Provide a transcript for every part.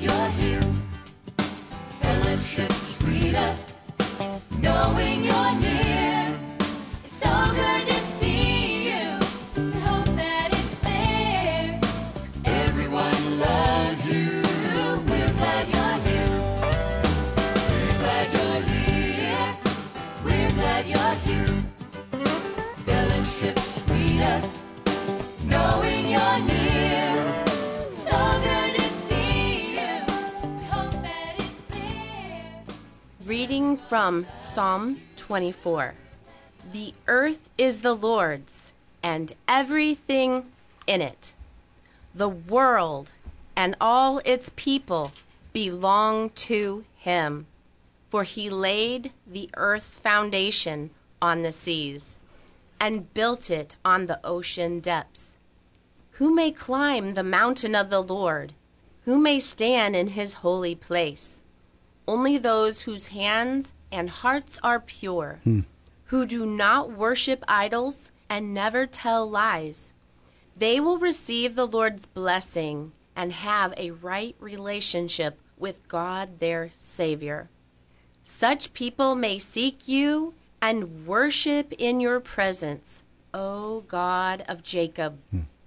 you're here. Fellowship sweeter, knowing you're near. It's so good to see you. We hope that it's clear. Everyone loves you. We're glad you're here. We're glad you're here. We're glad you're here. Fellowship sweeter, knowing you're near. So good to see you. We hope that it's clear. Reading from Psalm 24. The earth is the Lord's, and everything in it. The world and all its people belong to him. For he laid the earth's foundation on the seas, and built it on the ocean depths. Who may climb the mountain of the Lord? Who may stand in his holy place? Only those whose hands and hearts are pure, who do not worship idols and never tell lies. They will receive the Lord's blessing and have a right relationship with God their Savior. Such people may seek you and worship in your presence, O God of Jacob.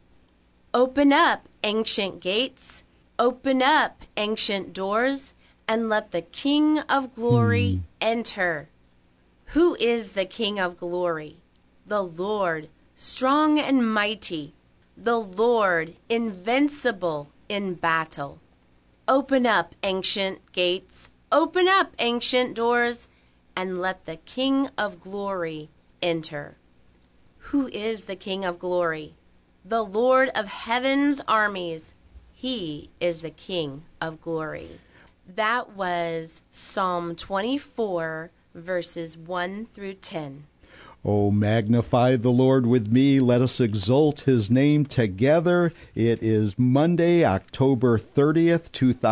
Open up, ancient gates. Open up, ancient doors, and let the King of glory enter. Who is the King of glory? The Lord, strong and mighty, the Lord, invincible in battle. Open up, ancient gates. Open up, ancient doors, and let the King of glory enter. Who is the King of glory? The Lord of heaven's armies. He is the King of glory. That was Psalm 24, verses 1 through 10. Oh, magnify the Lord with me. Let us exalt his name together. It is Monday, October 30th,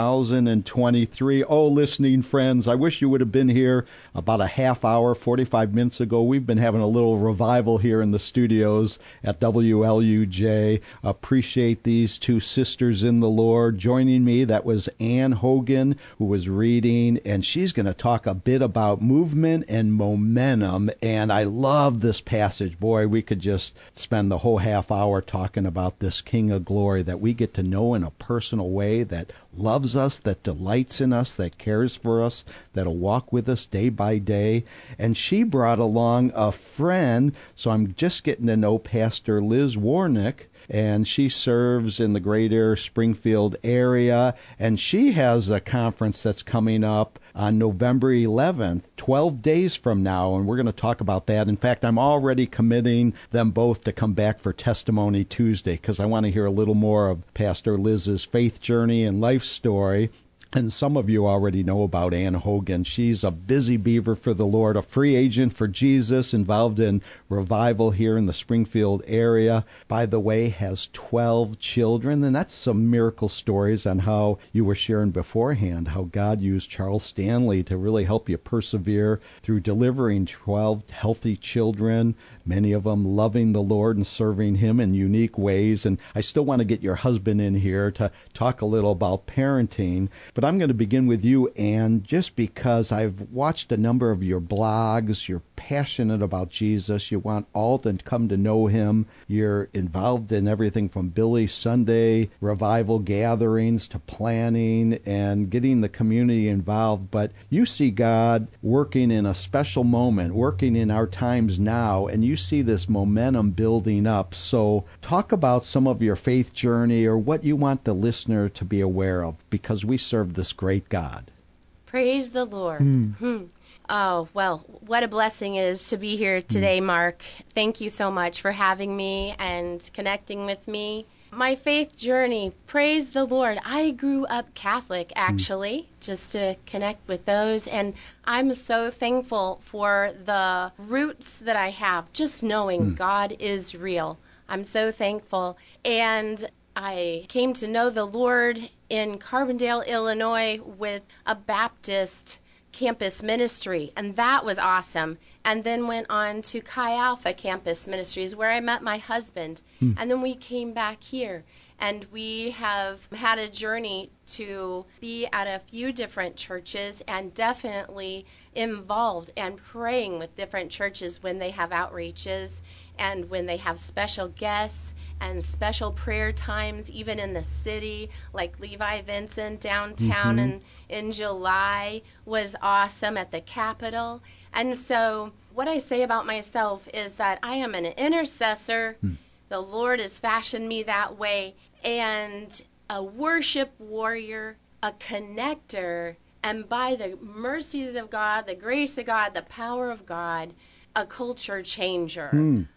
2023. Oh, listening friends, I wish you would have been here about a half hour, 45 minutes ago. We've been having a little revival here in the studios at WLUJ. Appreciate these two sisters in the Lord joining me. That was Ann Hogan, who was reading, and she's going to talk a bit about movement and momentum, and I love this passage. Boy, we could just spend the whole half hour talking about this King of Glory that we get to know in a personal way, that loves us, that delights in us, that cares for us, that'll walk with us day by day. And she brought along a friend, so I'm just getting to know Pastor Liz Warnick, and she serves in the greater Springfield area, and she has a conference that's coming up on November 11th, 12 days from now, and we're going to talk about that. In fact, I'm already committing them both to come back for Testimony Tuesday because I want to hear a little more of Pastor Liz's faith journey and life story. And some of you already know about Ann Hogan. She's a busy beaver for the Lord, a free agent for Jesus, involved in revival here in the Springfield area. By the way, has 12 children, and that's some miracle stories on how you were sharing beforehand, how God used Charles Stanley to really help you persevere through delivering 12 healthy children, many of them loving the Lord and serving him in unique ways. And I still want to get your husband in here to talk a little about parenting. But I'm going to begin with you, Ann, just because I've watched a number of your blogs. You're passionate about Jesus. You want all to come to know him. You're involved in everything from Billy Sunday revival gatherings to planning and getting the community involved. But you see God working in a special moment, working in our times now, and you see this momentum building up. So talk about some of your faith journey or what you want the listener to be aware of, because we serve this great God. Praise the Lord. Oh, well, what a blessing it is to be here today, Mark. Thank you so much for having me and connecting with me. My faith journey, praise the Lord. I grew up Catholic, actually, just to connect with those. And I'm so thankful for the roots that I have, just knowing God is real. I'm so thankful. And I came to know the Lord in Carbondale, Illinois, with a Baptist campus ministry, and that was awesome. And then went on to Chi Alpha Campus Ministries, where I met my husband. And then we came back here. And we have had a journey to be at a few different churches and definitely involved and praying with different churches when they have outreaches and when they have special guests and special prayer times, even in the city, like Levi Vincent downtown in July was awesome at the Capitol. And so what I say about myself is that I am an intercessor. The Lord has fashioned me that way, and a worship warrior, a connector, and by the mercies of God, the grace of God, the power of God, a culture changer.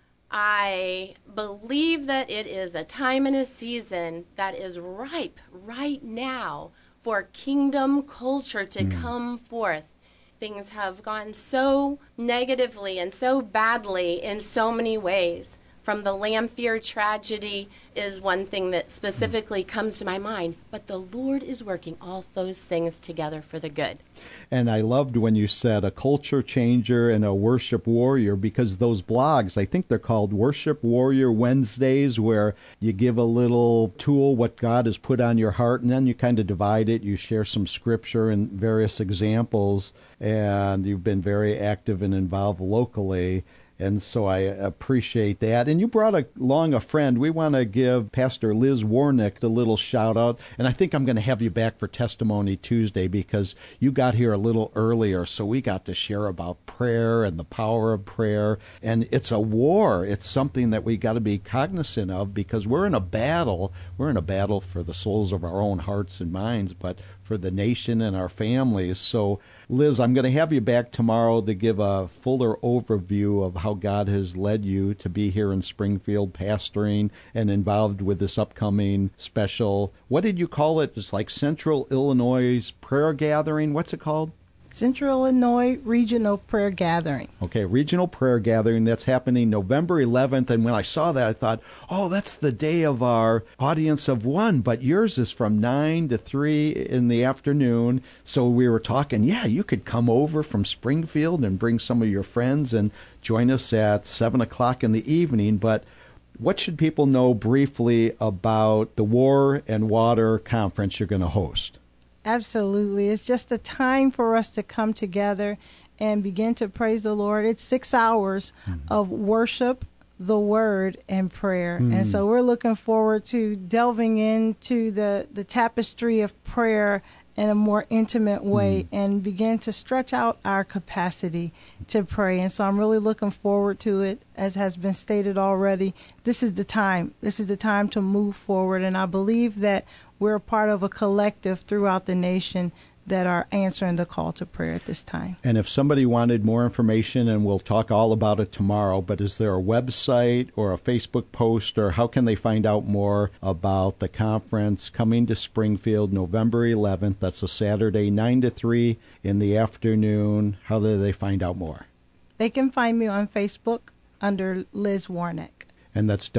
I believe that it is a time and a season that is ripe right now for kingdom culture to come forth. Things have gone so negatively and so badly in so many ways. From the Lamphere tragedy is one thing that specifically comes to my mind. But the Lord is working all those things together for the good. And I loved when you said a culture changer and a worship warrior, because those blogs, I think they're called Worship Warrior Wednesdays, where you give a little tool, what God has put on your heart, and then you kind of divide it. You share some scripture and various examples, and you've been very active and involved locally. And so I appreciate that. And you brought along a friend. We want to give Pastor Liz Warnick a little shout out. And I think I'm going to have you back for Testimony Tuesday because you got here a little earlier. So we got to share about prayer and the power of prayer. And it's a war. It's something that we got to be cognizant of because we're in a battle. We're in a battle for the souls of our own hearts and minds, but for the nation and our families. So, Liz, I'm going to have you back tomorrow to give a fuller overview of how God has led you to be here in Springfield pastoring and involved with this upcoming special, what did you call it? It's like Central Illinois Prayer Gathering. What's it called? Central Illinois Regional Prayer Gathering. Okay, Regional Prayer Gathering. That's happening November 11th. And when I saw that, I thought, oh, that's the day of our audience of one. But yours is from 9 to 3 in the afternoon. So we were talking, yeah, you could come over from Springfield and bring some of your friends and join us at 7 o'clock in the evening. But what should people know briefly about the War and Water Conference you're going to host? Absolutely. It's just a time for us to come together and begin to praise the Lord. It's 6 hours of worship, the word, and prayer. And so we're looking forward to delving into the tapestry of prayer in a more intimate way and begin to stretch out our capacity to pray. And so I'm really looking forward to it. As has been stated already, this is the time. This is the time to move forward. And I believe that we're a part of a collective throughout the nation that are answering the call to prayer at this time. And if somebody wanted more information, and we'll talk all about it tomorrow, but is there a website or a Facebook post, or how can they find out more about the conference coming to Springfield November 11th? That's a Saturday, 9 to 3 in the afternoon. How do they find out more? They can find me on Facebook under Liz Warnick. And that's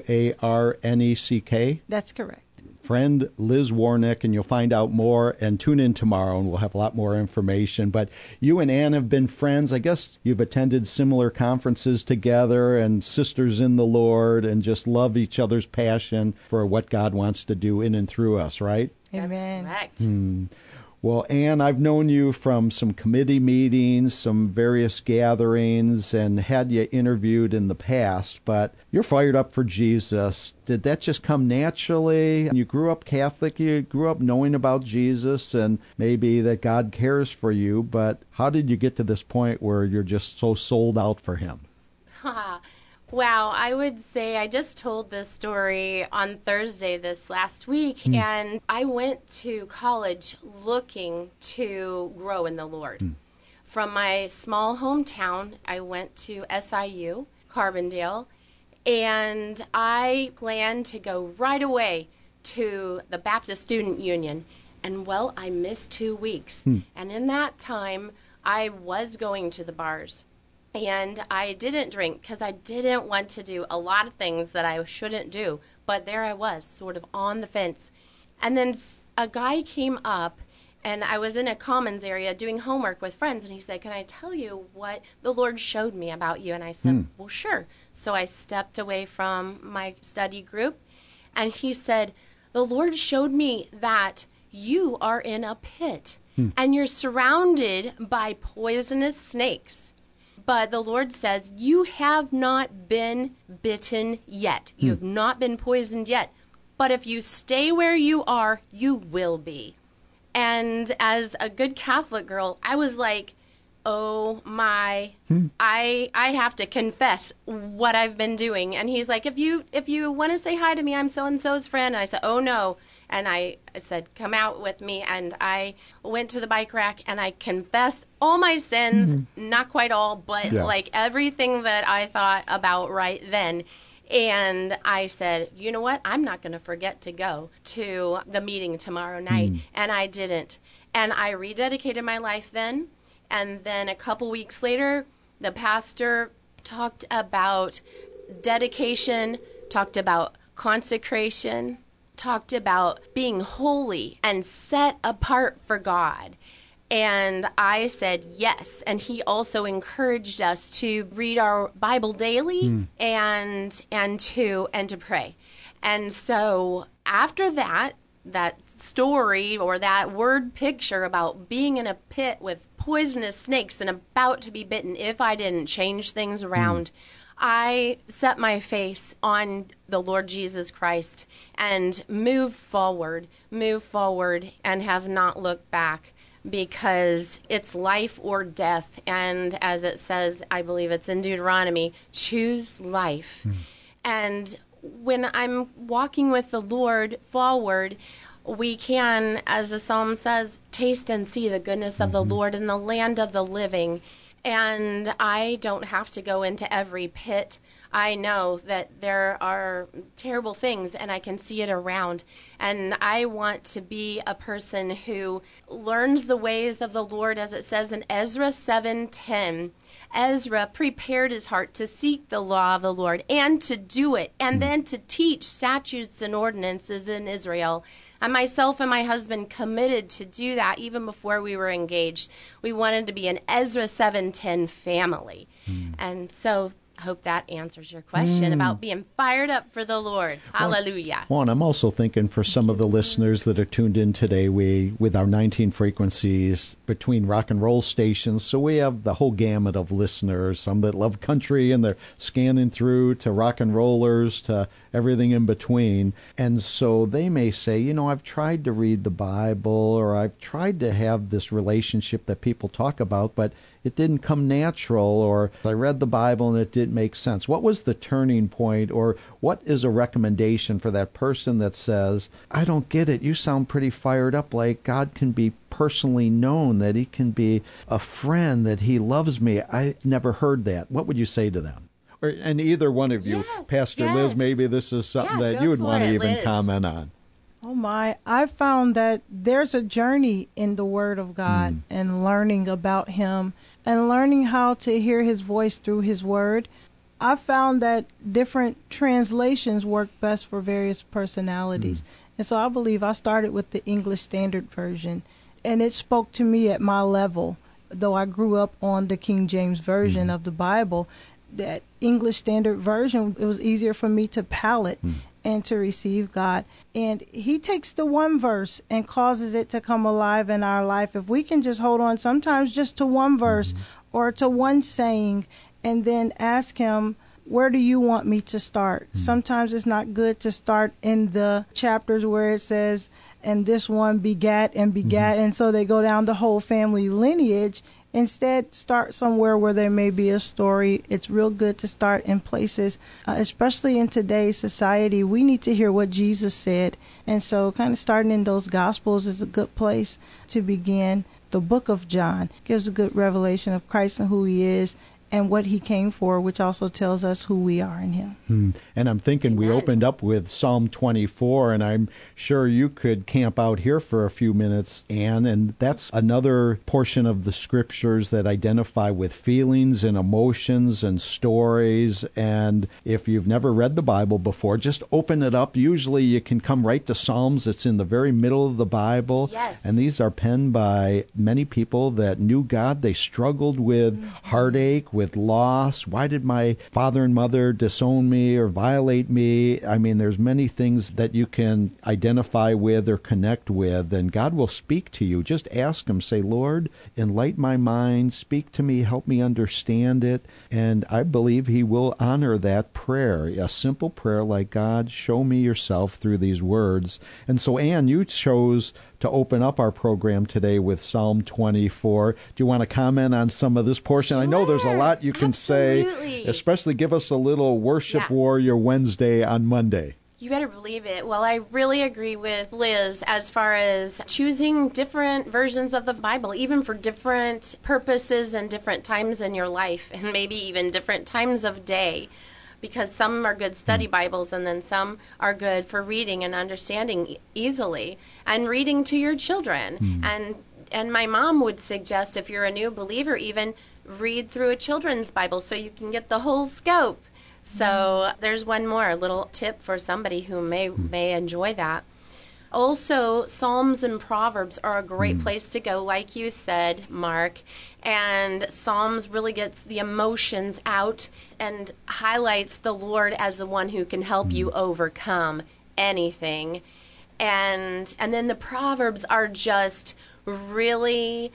Warneck? That's correct. Friend Liz Warnick, and you'll find out more and tune in tomorrow and we'll have a lot more information. But you and Ann have been friends. I guess you've attended similar conferences together and sisters in the Lord and just love each other's passion for what God wants to do in and through us, right? Amen. That's correct. Well, Ann, I've known you from some committee meetings, some various gatherings, and had you interviewed in the past, but you're fired up for Jesus. Did that just come naturally? You grew up Catholic, you grew up knowing about Jesus and maybe that God cares for you, but how did you get to this point where you're just so sold out for Him? Wow, I would say I just told this story on Thursday this last week, and I went to college looking to grow in the Lord. From my small hometown, I went to SIU, Carbondale, and I planned to go right away to the Baptist Student Union. And, well, I missed 2 weeks. And in that time, I was going to the bars. And I didn't drink because I didn't want to do a lot of things that I shouldn't do. But there I was, sort of on the fence. And then a guy came up, and I was in a commons area doing homework with friends, and he said, "Can I tell you what the Lord showed me about you?" And I said, "Well, sure." So I stepped away from my study group, And he said, the Lord showed me that you are in a pit and you're surrounded by poisonous snakes. But the Lord says, you have not been bitten yet. You have not been poisoned yet. But if you stay where you are, you will be. And as a good Catholic girl, I was like, oh my, I have to confess what I've been doing. And he's like, if you want to say hi to me, I'm so-and-so's friend. And I said, oh no. And I said, come out with me. And I went to the bike rack and I confessed all my sins, not quite all, but like everything that I thought about right then. And I said, you know what? I'm not going to forget to go to the meeting tomorrow night. And I didn't. And I rededicated my life then. And then a couple weeks later, the pastor talked about dedication, talked about consecration, talked about being holy and set apart for God. And I said yes. And he also encouraged us to read our Bible daily and to pray. And so after that story or that word picture about being in a pit with poisonous snakes and about to be bitten if I didn't change things around, I set my face on the Lord Jesus Christ and move forward and have not looked back, because it's life or death. And as it says, I believe it's in Deuteronomy, choose life. And when I'm walking with the Lord forward, we can, as the psalm says, taste and see the goodness of the Lord in the land of the living. And I don't have to go into every pit. I know that there are terrible things, and I can see it around. And I want to be a person who learns the ways of the Lord, as it says in Ezra 7:10. Ezra prepared his heart to seek the law of the Lord and to do it, and then to teach statutes and ordinances in Israel. And myself and my husband committed to do that even before we were engaged. We wanted to be an Ezra 7:10 family. And so I hope that answers your question about being fired up for the Lord. Hallelujah. Well, and I'm also thinking for some of the listeners that are tuned in today, with our 19 frequencies between rock and roll stations, so we have the whole gamut of listeners, some that love country and they're scanning through to rock and rollers to everything in between. And so they may say, I've tried to read the Bible, or I've tried to have this relationship that people talk about, but it didn't come natural, or I read the Bible and it didn't make sense. What was the turning point, or what is a recommendation for that person that says, I don't get it, you sound pretty fired up, like God can be personally known, that he can be a friend, that he loves me? I never heard that. What would you say to them? And either one of you, Pastor Liz, maybe this is something that you would want to even comment on. Oh my, I found that there's a journey in the Word of God and learning about him and learning how to hear his voice through his Word. I found that different translations work best for various personalities. And so I believe I started with the English Standard Version, and it spoke to me at my level, though I grew up on the King James Version of the Bible. That English Standard Version, it was easier for me to palate and to receive God. And he takes the one verse and causes it to come alive in our life. If we can just hold on sometimes just to one verse or to one saying, and then ask him, where do you want me to start? Sometimes it's not good to start in the chapters where it says, and this one begat and begat, and so they go down the whole family lineage. Instead, start somewhere where there may be a story. It's real good to start in places, especially in today's society. We need to hear what Jesus said. And so kind of starting in those Gospels is a good place to begin. The book of John gives a good revelation of Christ and who he is and what he came for, which also tells us who we are in him. And I'm thinking we opened up with Psalm 24, and I'm sure you could camp out here for a few minutes, Anne, and that's another portion of the scriptures that identify with feelings and emotions and stories. And if you've never read the Bible before, just open it up. Usually you can come right to Psalms. It's in the very middle of the Bible. Yes. And these are penned by many people that knew God. They struggled with heartache, with loss? Why did my father and mother disown me or violate me? I mean, there's many things that you can identify with or connect with, and God will speak to you. Just ask Him, say, Lord, enlighten my mind, speak to me, help me understand it, and I believe He will honor that prayer, a simple prayer like, God, show me yourself through these words. And so, Ann, you chose to open up our program today with Psalm 24. Do you want to comment on some of this portion? Sure. I know there's a lot you can say, especially give us a little Worship Warrior Wednesday on Monday. You better believe it. Well, I really agree with Liz as far as choosing different versions of the Bible, even for different purposes and different times in your life, and maybe even different times of day. Because some are good study Bibles, and then some are good for reading and understanding easily, and reading to your children. And my mom would suggest, if you're a new believer, even read through a children's Bible so you can get the whole scope. So there's one more little tip for somebody who may enjoy that. Also, Psalms and Proverbs are a great place to go, like you said, Mark. And Psalms really gets the emotions out and highlights the Lord as the one who can help you overcome anything. And then the Proverbs are just really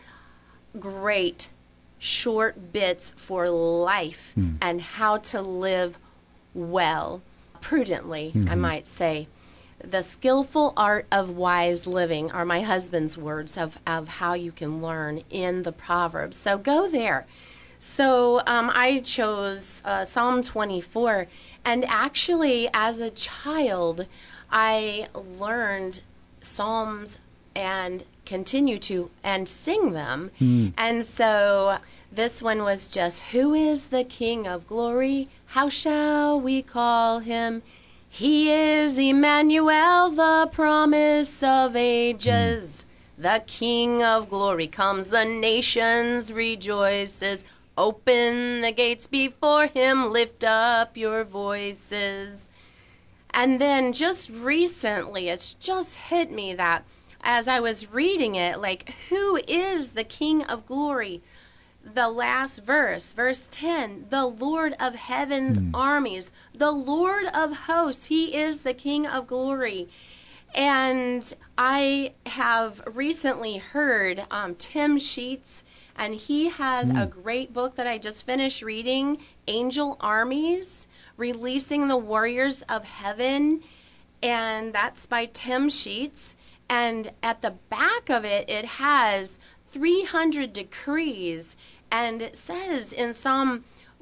great short bits for life and how to live well, prudently, I might say. The skillful art of wise living are my husband's words of how you can learn in the Proverbs. So go there. So I chose Psalm 24, and actually as a child I learned Psalms and continue to and sing them. And so this one was just, who is the King of glory? How shall we call him? He is Emmanuel, the promise of ages. The King of glory comes, the nations rejoices. Open the gates before him, lift up your voices. And then just recently, it's just hit me that as I was reading it, like, who is the King of glory? The last verse, verse 10, the Lord of heaven's armies, the Lord of hosts, he is the King of glory. And I have recently heard Tim Sheets, and he has a great book that I just finished reading, Angel Armies, Releasing the Warriors of Heaven, and that's by Tim Sheets. And at the back of it, it has 300 decrees. And it says in Psalm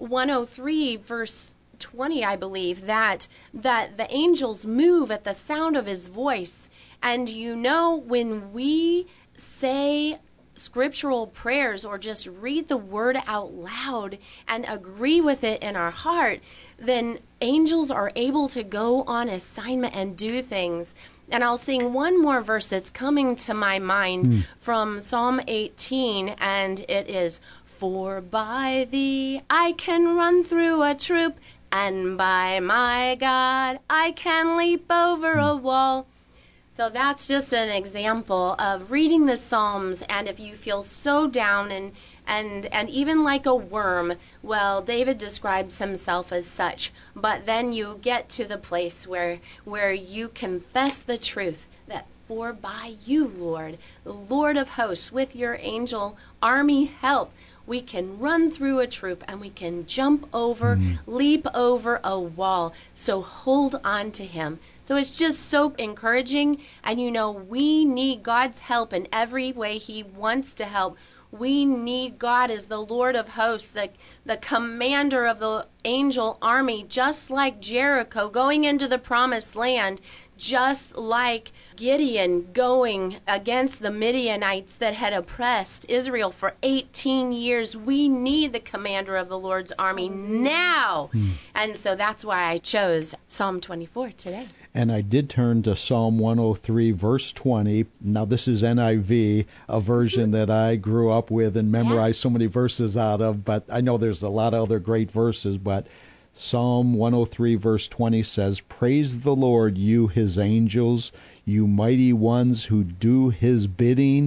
103, verse 20, I believe, that the angels move at the sound of his voice. And you know, when we say scriptural prayers or just read the word out loud and agree with it in our heart, then angels are able to go on assignment and do things. And I'll sing one more verse that's coming to my mind from Psalm 18, and it is, for by thee I can run through a troop, and by my God I can leap over a wall. So that's just an example of reading the Psalms, and if you feel so down and even like a worm, well, David describes himself as such, but then you get to the place where you confess the truth that for by you, Lord, the Lord of hosts, with your angel army help, we can run through a troop and we can jump over, leap over a wall. So hold on to him. So it's just so encouraging. And you know, we need God's help in every way he wants to help. We need God as the Lord of hosts, the commander of the angel army, just like Jericho going into the promised land, just like Gideon going against the Midianites that had oppressed Israel for 18 years. We need the commander of the Lord's army now. And so that's why I chose Psalm 24 today. And I did turn to Psalm 103, verse 20. Now, this is NIV, a version that I grew up with and memorized so many verses out of, but I know there's a lot of other great verses, but Psalm 103, verse 20 says, praise the Lord, you his angels, you mighty ones who do his bidding,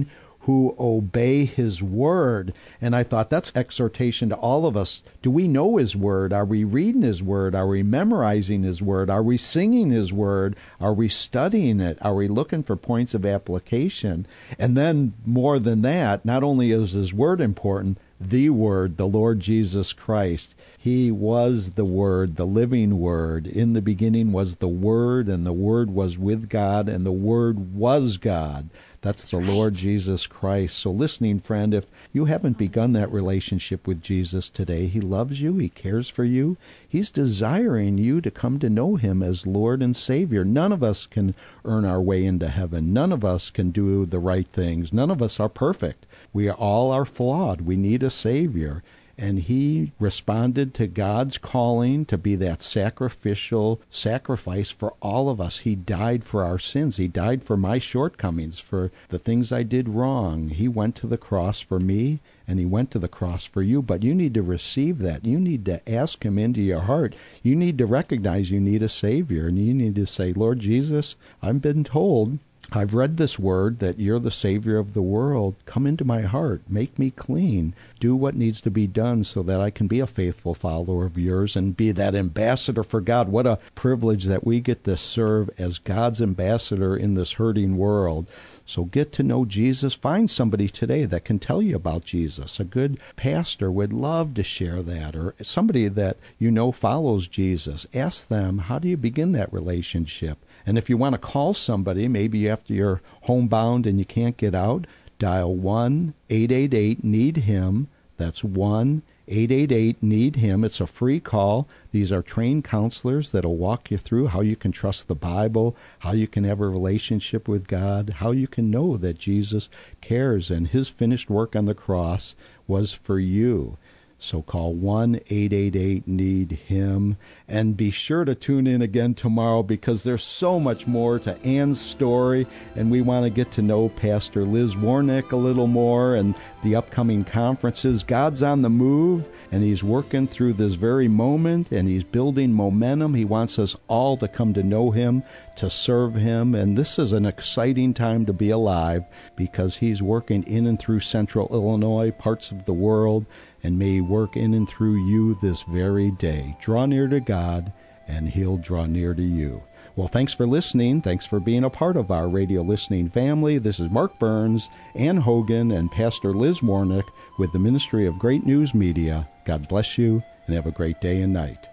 who obey his word. And I thought that's exhortation to all of us. Do we know his word? Are we reading his word? Are we memorizing his word? Are we singing his word? Are we studying it? Are we looking for points of application? And then more than that, not only is his word important, the Word, the Lord Jesus Christ. He was the Word, the living Word. In the beginning was the Word, and the Word was with God, and the Word was God. That's the Lord Jesus Christ. So listening friend, if you haven't begun that relationship with Jesus today, he loves you, he cares for you, he's desiring you to come to know him as Lord and Savior. None of us can earn our way into heaven. None of us can do the right things. None of us are perfect. We all are flawed. We need a Savior. And he responded to God's calling to be that sacrificial sacrifice for all of us. He died for our sins. He died for my shortcomings, for the things I did wrong. He went to the cross for me, and he went to the cross for you. But you need to receive that. You need to ask him into your heart. You need to recognize you need a Savior, and you need to say, Lord Jesus, I've been told, I've read this word that you're the Savior of the world. Come into my heart. Make me clean. Do what needs to be done so that I can be a faithful follower of yours and be that ambassador for God. What a privilege that we get to serve as God's ambassador in this hurting world. So get to know Jesus. Find somebody today that can tell you about Jesus. A good pastor would love to share that, or somebody that you know follows Jesus. Ask them, how do you begin that relationship? And if you want to call somebody, maybe after you're homebound and you can't get out, dial 1-888-NEED-HIM. That's 1-888-NEED-HIM. It's a free call. These are trained counselors that will walk you through how you can trust the Bible, how you can have a relationship with God, how you can know that Jesus cares and his finished work on the cross was for you. So call 1-888-NEED-HIM, and be sure to tune in again tomorrow, because there's so much more to Ann's story, and we want to get to know Pastor Liz Warnick a little more and the upcoming conferences. God's on the move, and he's working through this very moment, and he's building momentum. He wants us all to come to know him, to serve him, and this is an exciting time to be alive, because he's working in and through Central Illinois, parts of the world, and may he work in and through you this very day. Draw near to God, and he'll draw near to you. Well, thanks for listening. Thanks for being a part of our radio listening family. This is Mark Burns, Ann Hogan, and Pastor Liz Warnick with the Ministry of Great News Media. God bless you, and have a great day and night.